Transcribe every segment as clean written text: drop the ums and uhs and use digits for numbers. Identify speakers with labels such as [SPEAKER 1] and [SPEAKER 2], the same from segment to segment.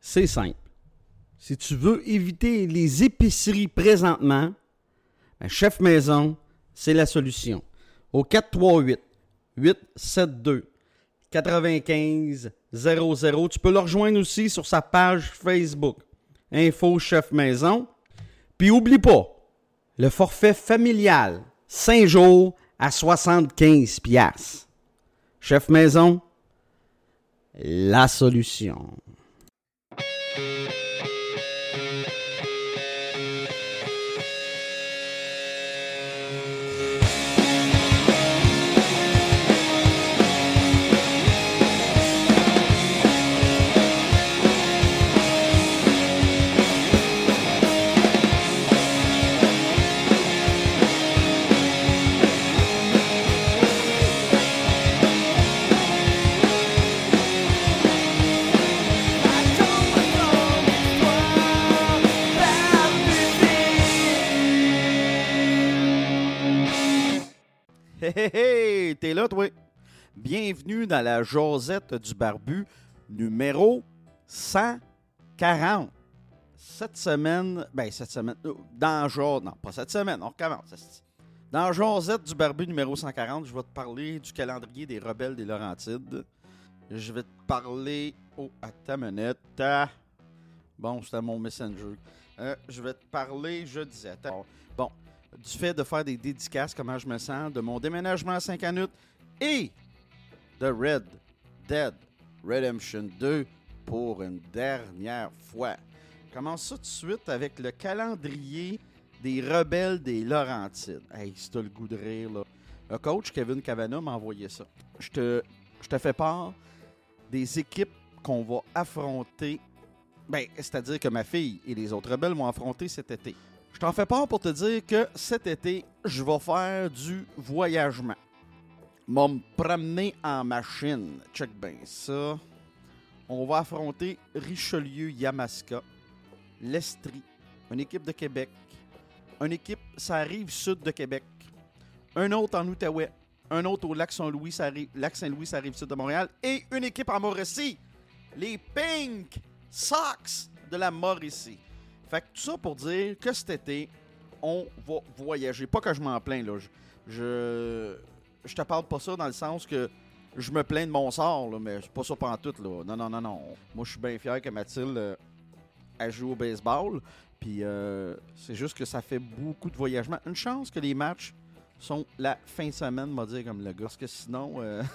[SPEAKER 1] C'est simple. Si tu veux éviter les épiceries présentement, ben Chef Maison, c'est la solution. Au 438-872-9500. Tu peux le rejoindre aussi sur sa page Facebook. Info Chef Maison. Puis oublie pas, le forfait familial, 5 jours à 75$. Chef Maison, la solution. Hey, t'es là, toi? Bienvenue dans la Josette du Barbu, numéro 140. Cette semaine, non, pas cette semaine, on recommence. Dans Josette du Barbu, numéro 140, je vais te parler du calendrier des Rebelles des Laurentides. Je vais te parler... Oh, attends une minute. Bon, c'était mon Messenger. Je vais te parler, je disais... Attends. Bon. Du fait de faire des dédicaces, comment je me sens, de mon déménagement à Saint-Canute et de Red Dead Redemption 2 pour une dernière fois. Je commence ça tout de suite avec le calendrier des Rebelles des Laurentides. Hey, si t'as le goût de rire, là. Le coach Kevin Cavana m'a envoyé ça. Je te fais part des équipes qu'on va affronter. Ben, c'est-à-dire que ma fille et les autres rebelles m'ont affronté cet été. Je t'en fais part pour te dire que cet été, je vais faire du voyagement. M'a me promener en machine. Check bien ça. On va affronter Richelieu-Yamaska, l'Estrie, une équipe de Québec, une équipe, ça arrive sud de Québec, un autre en Outaouais, un autre au Lac-Saint-Louis, ça arrive sud de Montréal, et une équipe en Mauricie, les Pink Sox de la Mauricie. Fait que tout ça pour dire que cet été, on va voyager. Pas que je m'en plains, là. Je te parle pas ça dans le sens que je me plains de mon sort, là, mais c'est pas ça pantoute, là. Non. Moi, je suis bien fier que Mathilde elle joue au baseball. Puis c'est juste que ça fait beaucoup de voyagement. Une chance que les matchs sont la fin de semaine, m'a dit comme le gars. Parce que sinon...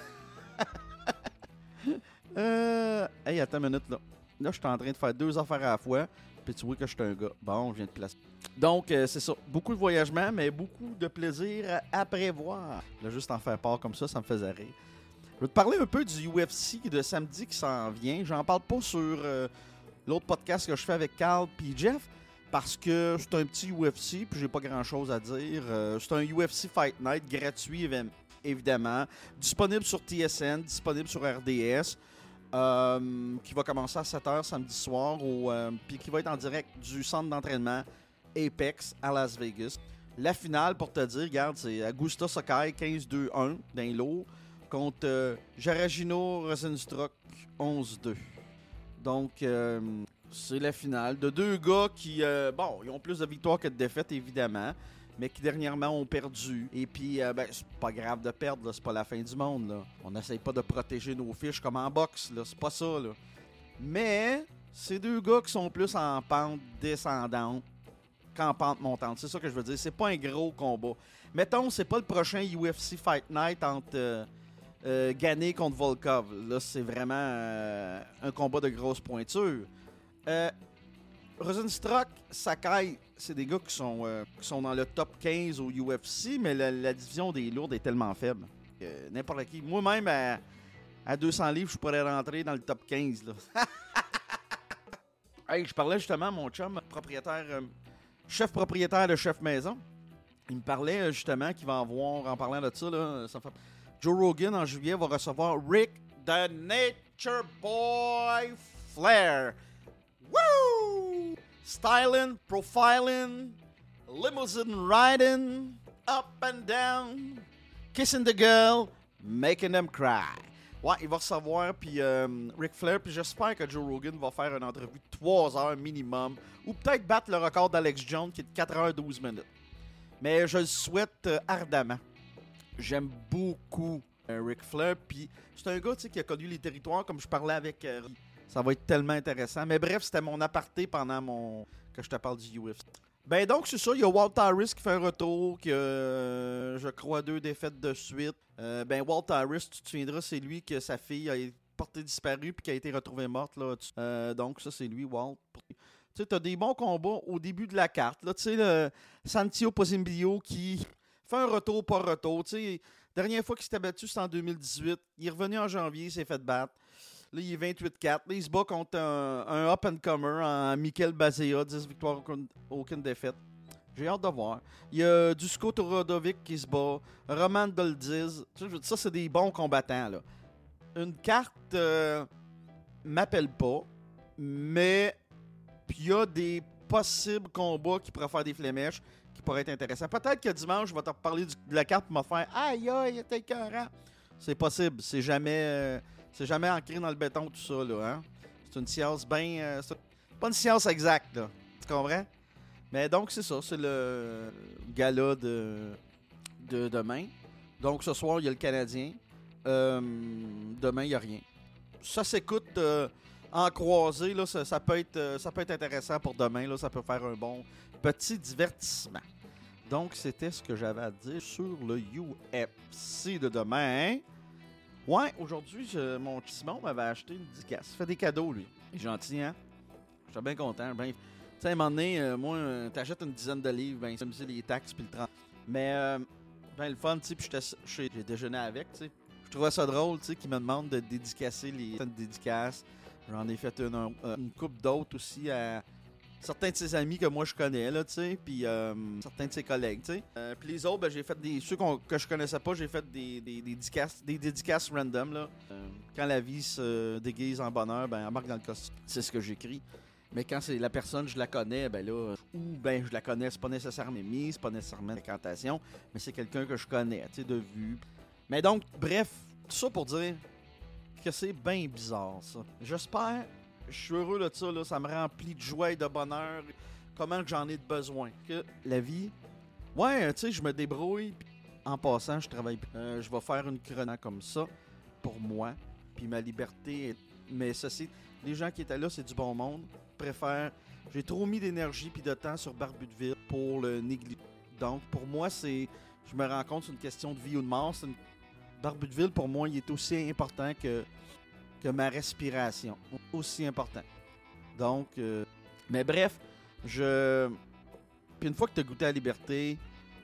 [SPEAKER 1] Hey, attends une minute, là. Là, je suis en train de faire 2 affaires à la fois. Puis tu vois que je suis un gars. Bon, je viens de placer. Donc, c'est ça. Beaucoup de voyagement, mais beaucoup de plaisir à prévoir. Là, juste en faire part comme ça me faisait rire. Je vais te parler un peu du UFC de samedi qui s'en vient. J'en parle pas sur l'autre podcast que je fais avec Carl et Jeff, parce que c'est un petit UFC, puis j'ai pas grand-chose à dire. C'est un UFC Fight Night gratuit, évidemment. Disponible sur TSN, disponible sur RDS. Qui va commencer à 7h samedi soir, puis qui va être en direct du centre d'entraînement Apex à Las Vegas. La finale, pour te dire, regarde, c'est Augusta Sakai 15-2-1 d'un lot contre Jaragino Rosenstruck 11-2. Donc, c'est la finale de 2 gars qui, ils ont plus de victoires que de défaites, évidemment, mais qui dernièrement ont perdu. Et puis, c'est pas grave de perdre, là, c'est pas la fin du monde, là. On n'essaye pas de protéger nos fiches comme en boxe, là, c'est pas ça, là. Mais, c'est 2 gars qui sont plus en pente descendante qu'en pente montante. C'est ça que je veux dire, c'est pas un gros combat. Mettons, c'est pas le prochain UFC Fight Night entre Gane contre Volkov. Là, c'est vraiment un combat de grosse pointure. Rosenstruck, Sakai, c'est des gars qui sont dans le top 15 au UFC, mais la division des lourds est tellement faible. N'importe qui. Moi-même, à 200 livres, je pourrais rentrer dans le top 15. Là. Hey, je parlais justement à mon chum, chef propriétaire de Chef Maison. Il me parlait justement qu'il va avoir, en parlant de ça, là, Joe Rogan en juillet va recevoir Rick the Nature Boy Flair. Woo! Styling, profiling, limousine riding, up and down, kissing the girl, making them cry. Ouais, il va recevoir, puis Ric Flair, puis j'espère que Joe Rogan va faire une entrevue de 3 heures minimum, ou peut-être battre le record d'Alex Jones qui est de 4h12 minutes. Mais je le souhaite ardemment. J'aime beaucoup Ric Flair, puis c'est un gars qui a connu les territoires, comme je parlais avec ça va être tellement intéressant. Mais bref, c'était mon aparté pendant que je te parle du UFC. Ben donc, c'est ça, il y a Walt Harris qui fait un retour, qui a, je crois, 2 défaites de suite. Ben Walt Harris, tu te souviendras, c'est lui que sa fille a portée disparue puis qui a été retrouvée morte. Là. Donc ça, c'est lui, Walt. Tu sais, t'as des bons combats au début de la carte. Tu sais, le Santio Pozimbilio qui fait un retour, pas retour. Tu sais, dernière fois qu'il s'était battu, c'était en 2018. Il est revenu en janvier, il s'est fait battre. Là, il est 28-4. Là, il se bat contre un up-and-comer en Mikel Bazea, 10 victoires, aucune défaite. J'ai hâte de voir. Il y a Dusko Torodovic qui se bat, Roman Doldiz. Ça, c'est des bons combattants. Là. Une carte m'appelle pas, mais il y a des possibles combats qui pourraient faire des flémèches, qui pourraient être intéressants. Peut-être que dimanche, je vais te parler de la carte pour me faire « Aïe, aïe, il était écœurant ». C'est possible. C'est jamais ancré dans le béton, tout ça, là, hein? C'est une science bien... c'est pas une science exacte, là. Tu comprends? Mais donc, c'est ça. C'est le gala de demain. Donc, ce soir, il y a le Canadien. Demain, il n'y a rien. Ça s'écoute en croisée, là. Ça peut être intéressant pour demain, là. Ça peut faire un bon petit divertissement. Donc, c'était ce que j'avais à dire sur le UFC de demain. Ouais, aujourd'hui, mon Simon m'avait acheté une dédicace. Il fait des cadeaux, lui. Il est gentil, hein? J'étais bien content. Ben, tu sais, à un moment donné, moi, t'achètes une dizaine de livres, ben, ça me dit les taxes puis le 30. Mais, ben, le fun, tu sais, puis j'ai déjeuné avec, tu sais. Je trouvais ça drôle, tu sais, qu'il me demande de dédicacer les dédicaces. J'en ai fait une couple d'autres aussi à certains de ses amis que moi je connais, là, tu sais, puis certains de ses collègues, tu sais. Puis les autres, ben, j'ai fait ceux que je connaissais pas, j'ai fait des dédicaces random, là. Quand la vie se déguise en bonheur, ben, elle marque dans le costume. C'est ce que j'écris. Mais quand c'est la personne, je la connais, ben là, ou ben, je la connais, c'est pas nécessairement mis, c'est pas nécessairement une fréquentation, mais c'est quelqu'un que je connais, tu sais, de vue. Mais donc, bref, tout ça pour dire que c'est bien bizarre, ça. J'espère... Je suis heureux de ça, là, ça me remplit de joie et de bonheur. Comment que j'en ai de besoin. Que la vie, ouais, tu sais, je me débrouille. En passant, je travaille. Je vais faire une chronique comme ça pour moi. Puis ma liberté. Mais ceci, les gens qui étaient là, c'est du bon monde. Je préfère. J'ai trop mis d'énergie puis de temps sur Barbu de Ville pour le négliger. Donc, pour moi, c'est. Je me rends compte, c'est une question de vie ou de mort. Barbu de Ville, pour moi, il est aussi important que ma respiration. Aussi important. Donc, mais bref, puis une fois que tu as goûté à la liberté,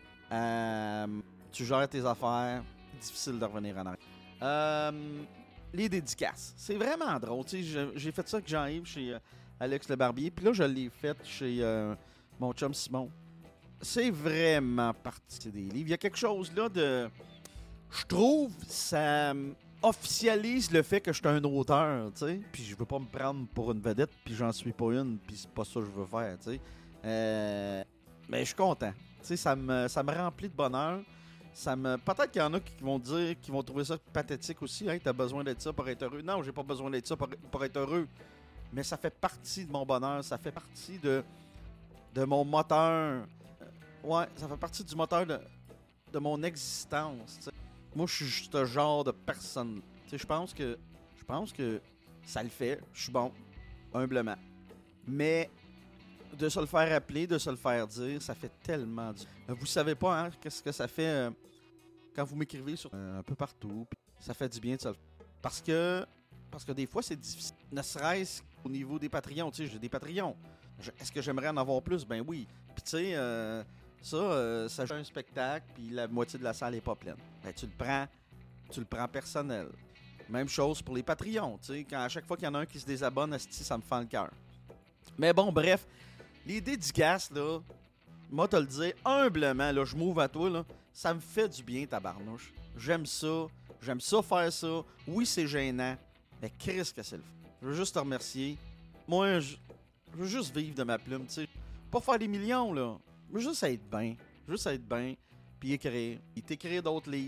[SPEAKER 1] tu gères tes affaires, c'est difficile de revenir en arrière. Les dédicaces. C'est vraiment drôle. J'ai fait ça avec Jean-Yves chez Alex Le Barbier, puis là, je l'ai fait chez mon chum Simon. C'est vraiment parti des livres. Il y a quelque chose là de... Je trouve, ça officialise le fait que je suis un auteur, tu sais. Puis je veux pas me prendre pour une vedette, puis j'en suis pas une, puis c'est pas ça que je veux faire, tu sais. Mais je suis content. Tu sais, ça me remplit de bonheur. Peut-être qu'il y en a qui vont dire, qui vont trouver ça pathétique aussi. Hein, t'as besoin d'être ça pour être heureux. Non, j'ai pas besoin d'être ça pour être heureux. Mais ça fait partie de mon bonheur. Ça fait partie de mon moteur. Ouais, ça fait partie du moteur de mon existence, tu sais. Moi, je suis ce genre de personne. Tu sais, je pense que ça le fait. Je suis bon, humblement. Mais de se le faire appeler, de se le faire dire, ça fait tellement du... Vous savez pas, hein, qu'est-ce que ça fait quand vous m'écrivez sur un peu partout. Ça fait du bien de se le faire. Parce que des fois, c'est difficile. Ne serait-ce qu'au niveau des Patreons. Tu sais, j'ai des Patreons. Est-ce que j'aimerais en avoir plus? Ben oui. Puis tu sais... ça joue un spectacle, puis la moitié de la salle est pas pleine. Ben, tu le prends personnel. Même chose pour les Patreons, tu sais, à chaque fois qu'il y en a un qui se désabonne, ça me fend le cœur. Mais bon, bref, les dédicaces, là, moi te le dire, humblement, là, je m'ouvre à toi, là, ça me fait du bien, tabarnouche. J'aime ça faire ça. Oui, c'est gênant, mais qu'est-ce que c'est le fun. Je veux juste te remercier. Moi, je veux juste vivre de ma plume, tu sais. Pas faire des millions, là. Je veux juste être bien, puis écrire, puis t'écrire d'autres livres,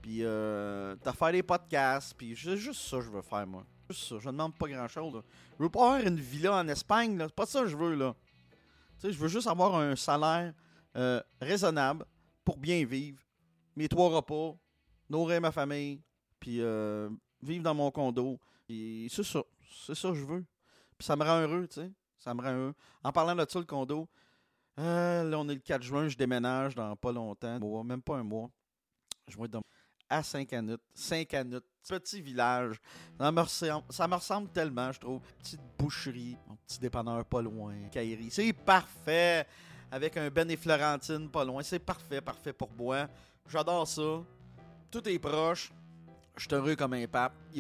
[SPEAKER 1] Puis t'as fait des podcasts. Puis c'est juste ça que je veux faire, moi. Juste ça. Je ne demande pas grand-chose. Là. Je veux pas avoir une villa en Espagne. Là. C'est pas ça que je veux, là. Tu sais, je veux juste avoir un salaire raisonnable pour bien vivre. Mes 3 repas, nourrir ma famille, puis vivre dans mon condo. Puis c'est ça. C'est ça que je veux. Puis ça me rend heureux, tu sais. Ça me rend heureux. En parlant de ça, le condo, là, on est le 4 juin, je déménage dans pas longtemps. Même pas un mois. Je vais être à Saint-Canute. Saint-Canute, petit village. Ça me ressemble tellement, je trouve. Petite boucherie, mon petit dépanneur pas loin. Caillerie. C'est parfait. Avec un Ben et Florentine pas loin. C'est parfait pour moi. J'adore ça. Tout est proche. Je suis heureux comme un pape. Il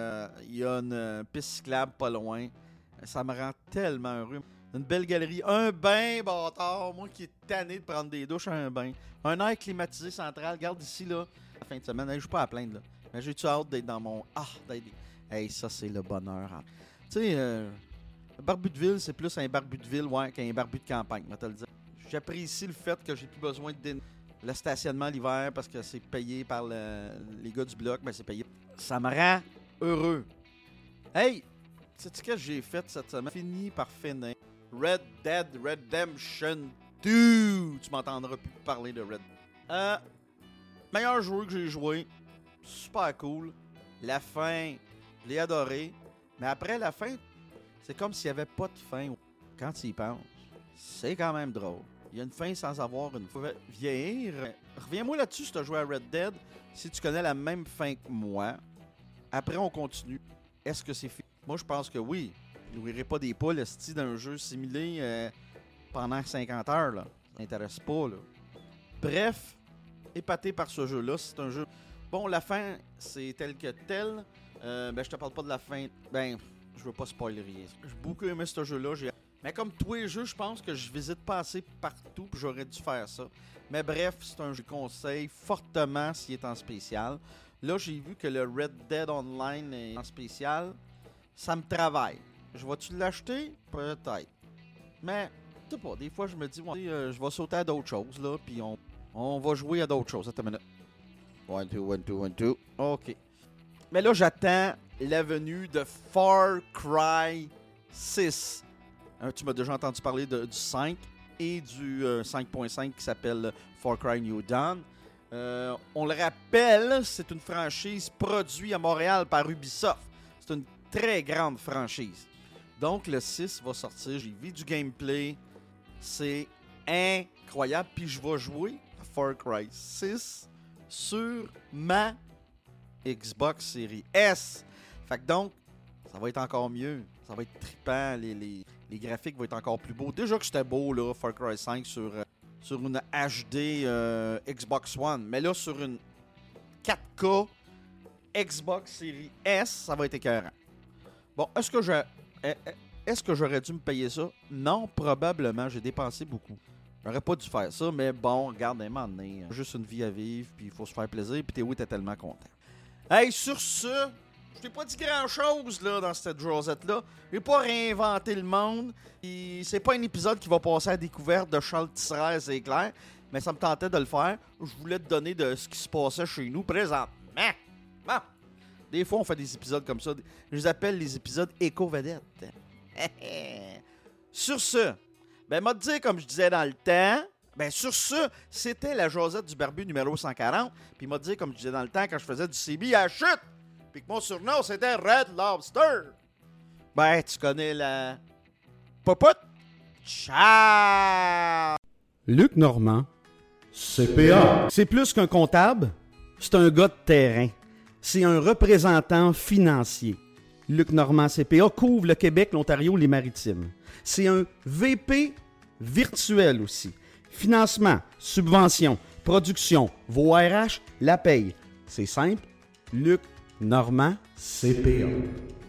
[SPEAKER 1] y a une piste cyclable pas loin. Ça me rend tellement heureux. Une belle galerie. Un bain, bâtard. Moi qui est tanné de prendre des douches à un bain. Un air climatisé central. Regarde ici, là. La fin de semaine. Je ne suis pas à plaindre, là. Mais j'ai-tu hâte d'être dans mon... Hey, ça, c'est le bonheur. Tu sais, un barbu de ville, c'est plus un barbu de ville qu'un barbu de campagne, je vais te le dire. J'apprécie le fait que j'ai plus besoin de le stationnement l'hiver parce que c'est payé par les gars du bloc. Ben, c'est payé. Ça me rend heureux. Hey! Sais-tu ce que j'ai fait cette semaine? Fini par finir Red Dead Redemption 2. Tu m'entendras plus parler de Red Dead. Meilleur joueur que j'ai joué. Super cool. La fin, je l'ai adoré. Mais après la fin, c'est comme s'il n'y avait pas de fin. Quand tu y penses, c'est quand même drôle. Il y a une fin sans avoir une fin. Vieillir. Reviens-moi là-dessus si tu as joué à Red Dead. Si tu connais la même fin que moi. Après, on continue. Est-ce que c'est fini? Moi, je pense que oui. Je n'ouvrirai pas des poules d'un jeu simulé pendant 50 heures. Là. Ça m'intéresse pas. Là. Bref, épaté par ce jeu-là. C'est un jeu... Bon, la fin, c'est tel que tel. Je te parle pas de la fin. Je veux pas spoiler rien. J'ai beaucoup aimé ce jeu-là. Mais comme tous les jeux, je pense que je visite pas assez partout. Puis j'aurais dû faire ça. Mais bref, c'est un jeu que je conseille fortement s'il est en spécial. Là, j'ai vu que le Red Dead Online est en spécial. Ça me travaille. Je vais-tu l'acheter? Peut-être. Mais, je sais pas, des fois, je me dis, je vais sauter à d'autres choses, là, puis on va jouer à d'autres choses. Attends une minute. 1, 2, 1, 2, 1, 2. OK. Mais là, j'attends la venue de Far Cry 6. Tu m'as déjà entendu parler du 5 et du 5.5 qui s'appelle Far Cry New Dawn. On le rappelle, c'est une franchise produite à Montréal par Ubisoft. C'est une très grande franchise. Donc, le 6 va sortir. J'ai vu du gameplay. C'est incroyable. Puis, je vais jouer à Far Cry 6 sur ma Xbox Series S. Fait que donc, ça va être encore mieux. Ça va être trippant. Les graphiques vont être encore plus beaux. Déjà que c'était beau, là, Far Cry 5 sur une HD Xbox One. Mais là, sur une 4K Xbox Series S, ça va être écœurant. Bon, est-ce que j'aurais dû me payer ça? Non, probablement. J'ai dépensé beaucoup. J'aurais pas dû faire ça, mais bon, regarde, un moment donné, juste une vie à vivre, puis il faut se faire plaisir, puis Théo était tellement content. Hey, sur ce, je t'ai pas dit grand-chose là dans cette Josette-là. J'ai pas réinventé le monde. Et c'est pas un épisode qui va passer à la découverte de Charles Tisserère, c'est clair, mais ça me tentait de le faire. Je voulais te donner de ce qui se passait chez nous présentement. Bon. Des fois, on fait des épisodes comme ça. Je les appelle les épisodes éco-vedettes. Sur ce, m'a dit comme je disais dans le temps, sur ce, c'était la Josette du Barbu numéro 140. Puis m'a dit comme je disais dans le temps quand je faisais du CB à chute. Puis que mon surnom, c'était Red Lobster. Tu connais la... Popote. Ciao!
[SPEAKER 2] Luc Normand, CPA. C'est plus qu'un comptable, c'est un gars de terrain. C'est un représentant financier. Luc Normand, CPA, couvre le Québec, l'Ontario, les Maritimes. C'est un VP virtuel aussi. Financement, subvention, production, vos RH, la paye. C'est simple, Luc Normand, CPA.